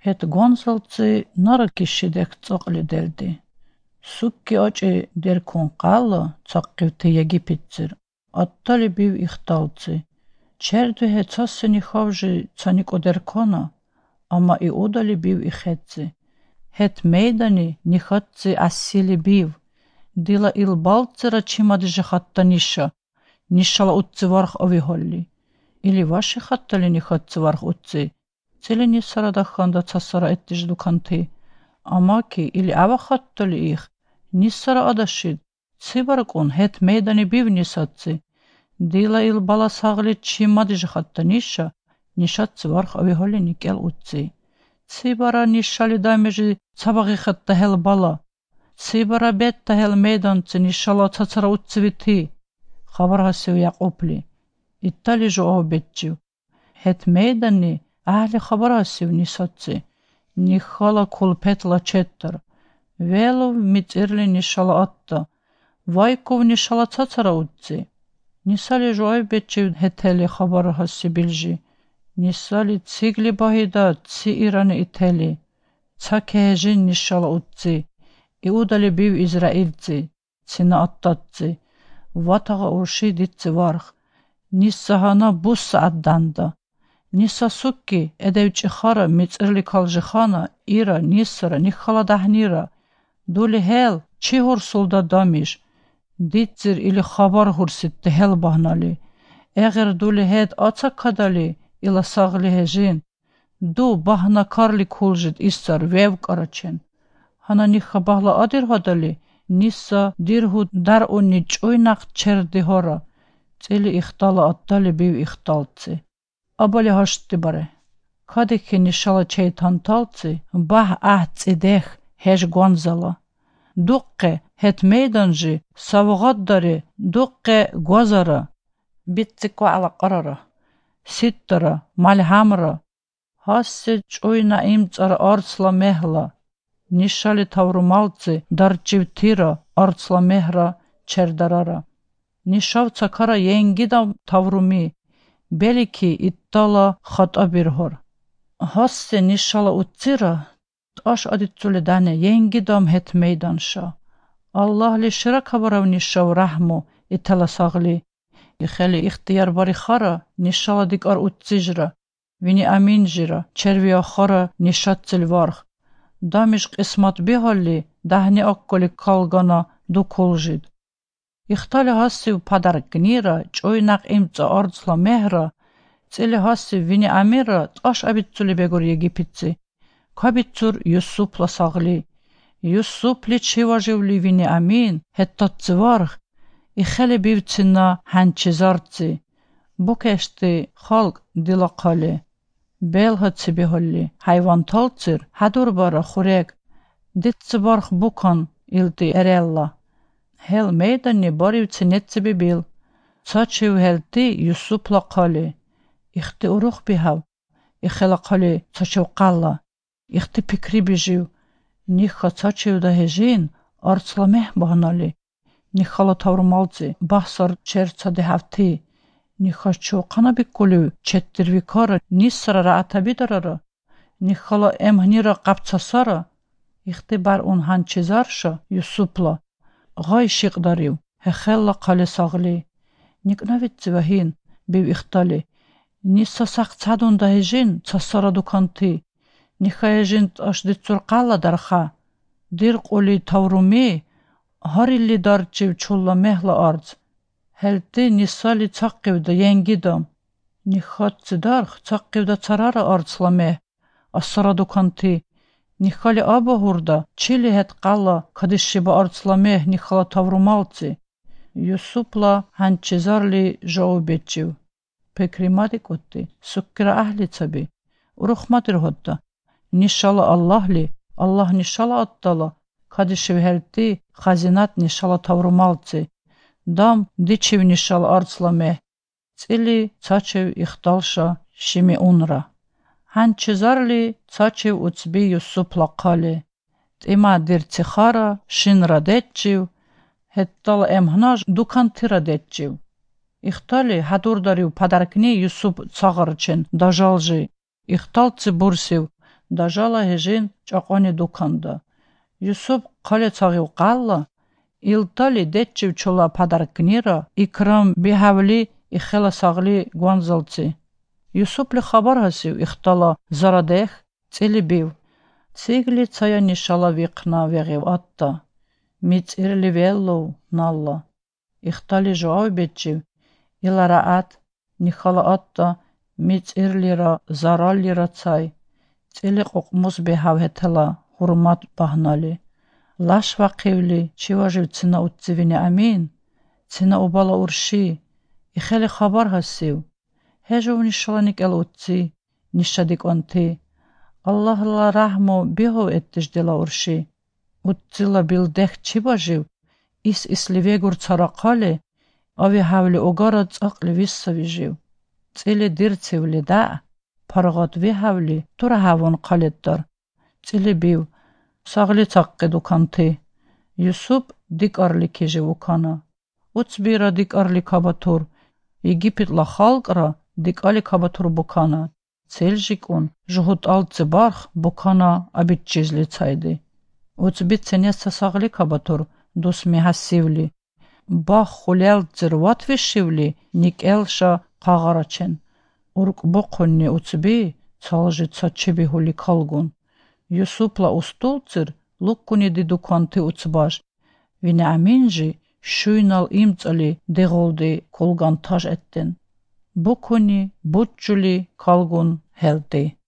Хет гонсалци наракишидек цоқли дерди. Сукки очи деркун қалла цаққивти Египетцир. Аттали бив ихталци. Черду хе цассини хавжи цанико деркона, ама Иудали бив ихетци. Хет мейдани нихатци ассили бив. Дила илбалцира чимадижа хатта ниша. Нишала утци варх овихолли. Или ваши хаттали нихатци варх утци. Цели нисара даханда цассара эттиж дуканти. Амаки или ава хаттали их. Нисара адашид. Цибаркун хет мейдани бив нисатци. Дила илбала сагли чимадижа хатта ниша. Нишатци варх овихолли никел утци. Цибара нишали дамежи цабаги хатта хел бала. Цибара бетта хел мейданци нишала цацара утцивити. Хабар хасив Яқупли. Иттали жоо бетчив. Хет мейдани ахли хабар хасив нисатци. Нихала кулпетла четтар. Велов мицирли нишала атта. Вайков нишала цацара утци. Нисали жоо бетчив хетели хабар хаси билжи. Нисали цигли бахида ци ирани ители. Цакежин нишала утци. Иудали бив Израильци. Цина аттатци. Ватага урши дитци варх. Ниссахана бусса адданда. Нисса сукки эдевчи хара мицирли калжихана ира ниссара нихала дахнира. Дули хел чихур сулда дамиш. Дитцир или хабар хурситте хел бахнали. Эгер дули хед ацаккадали ила сагли хежин. Ду бахна карли кулжит иссар вев карачен. Хана ниха бахла адир хадали. Нисса дирху дар унни чуйнақ черди хора. Цели ихтала аттали бив ихталци. Абали хашти баре. Кадики нишала чейтанталци, бах цидех хеш гонзала. Дуққе хет мейданжи савғаддари дуққе гвазара. Битциква ала қарара. Ситтара, мальхамра. Хасси чуйна имцара арцла мехла. Нишали таврумалци дарчивтира арцла мехра чердарара. Нишавца кара енгидам тавруми. Белики иттала хатабирхор. Хассе нишала утцира таш адитцули дане енгидам хет мейданша. Аллах ли ширак хабарав нишав рахму итала сагли. Ихели ихтияр бари хара нишала дикар утцижра. Вини амин жира червия хара нишатцил варх. Дамиш қисмат бихалли дахни акколи калгана дукулжид. Ихтали хассив падаркнира чуйнақ имца арцла мехра цели хассив вини амира таш абитцули бегур Египетци. Кабитцур Юссупла сагли. Юссупли чиваживли вини амин хеттатци варх. Ихели бивцина ханчизарци. Букешти халк дилақали. Белхатси бихолли. Хайван талцир хадур бара хурек. Дитси барх букан илти эрелла. Хел мейдани баривци нетси бибил. Цачив хелти Юссупла қали. Ихти урух бихав. Ихела қали цачив қалла. Ихти пикри бижив. Ниха цачив да хежин арцла мех бағнали. Нихала таврумалци бахсар черца дехавти. Ниха чуқана биккулив четтирвикара ниссара раатабидарара. Нихала эмхнира қапцасара. Ихти бар он ханчизарша Юссупла. Гай шиқдарив. Хехелла қали сагли. Никнавитци вахин бив ихтали. Нисса сақ цадун да хежин цассара дуканти. Ниха хежин ашдицур қала дарха. Дир қули тавруми харилли дарчив чулла мехла арц. Хелти нисали цаққивда енгидам. Нихатци дарх цаққивда царара арцла мех. Ассара дуканти. Нихали аба хурда чили хет қала кадишшиба арцла мех нихала таврумалци. Юссупла ханчизарли жау бетчив. Пекримади кутти суккира ахли цаби. Урухматир хотта. Нишала Аллахли. Аллах нишала аттала. Кадишшив хелти хазинат нишала таврумалци. Дам дичив нишала арцла мех. Цили цачев ихталша шими унра. Ханчизарли цачев уцби Юссупла қали. Тима дирци хара шинра детчив. Хеттала эмхнаж дукантира детчив. Ихтали хадурдарив падаркни Юссуп цагарчен дажалжи. Ихталци бурсив дажала хежин чақони дуканда. Юсуп қалецағив қалла, илтали деччив чула падаркнира икрам бихавли ихела сағли гуанзалци. Юсупли хабар хасив ихтала зарадех цили бив. Цигли цаяни шала виқна вегив атта. Мицирли веллов налла. Ихтали жуав бечив. Ила раат нихала атта мицирлира зараллира цай. Цили қоқмус бихав хетела хурмат бахнали. Лаш вақивли чиважив цина утцивини амин. Цина убала урши. Ихели хабар хасив. Хежов нишала никел утци. Нишадик анти. Аллах ла рахму бихов эттиш дела урши. Утцила билдех чибажив. Ис ливегур царақали. Ави хавли угара цақли виссави жив. Цили дирцивли да. Паргат ви хавли тура хавон қаледдар. Цили бив. Сағли цаққи дуканти. Юсуп дик арли кежи укана. Уцбира дик арли кабатур. Египетла халқра дик али кабатур букана. Цельжикун жухут алци барх букана абитчизли цайды. Уцбит ценеса сағли кабатур дусми хасивли. Бах хулялцир ватвишивли ник элша қағарачен. Урк боқунни уцби цалжи цачеби хули калгун. Юсупла устулцир луккуни дидуканти уцбаш. Вине аминжи шуйнал имцали деголди кулган таж эттен. Букуни бутчули калгун хелди.